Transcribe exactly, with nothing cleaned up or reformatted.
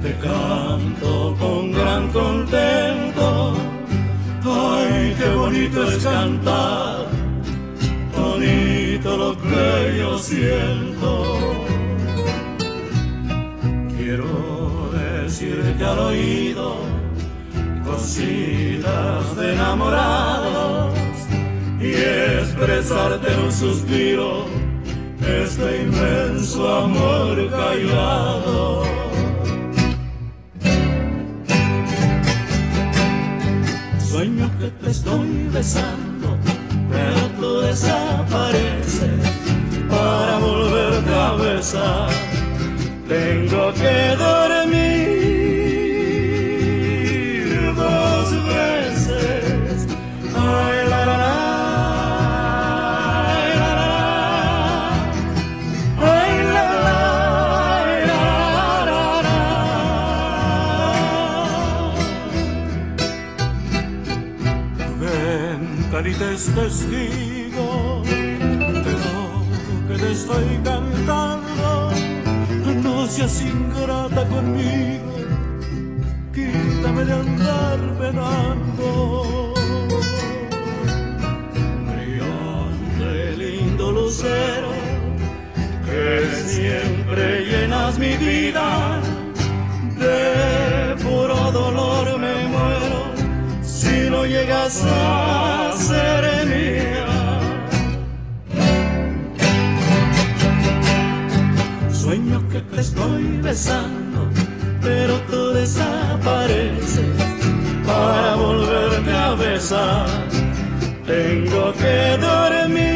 te canto con gran contento. Ay, qué bonito es cantar, bonito lo que yo siento. Quiero decirte al oído cositas de enamorados y expresarte en un suspiro este inmenso amor callado. Sueño que te estoy besando, pero tú desapareces para volverte a besar. Tengo que dormir dos veces. Ay, la, la, la. Carita es testigo de lo que te estoy cantando. No seas ingrata conmigo, quítame de andar penando. Brillante, lindo lucero, que siempre llenas mi vida. De puro dolor me muero si no llegas a ser mía. Sueño que te estoy besando, pero tú desapareces para volverte a besar. Tengo que dormir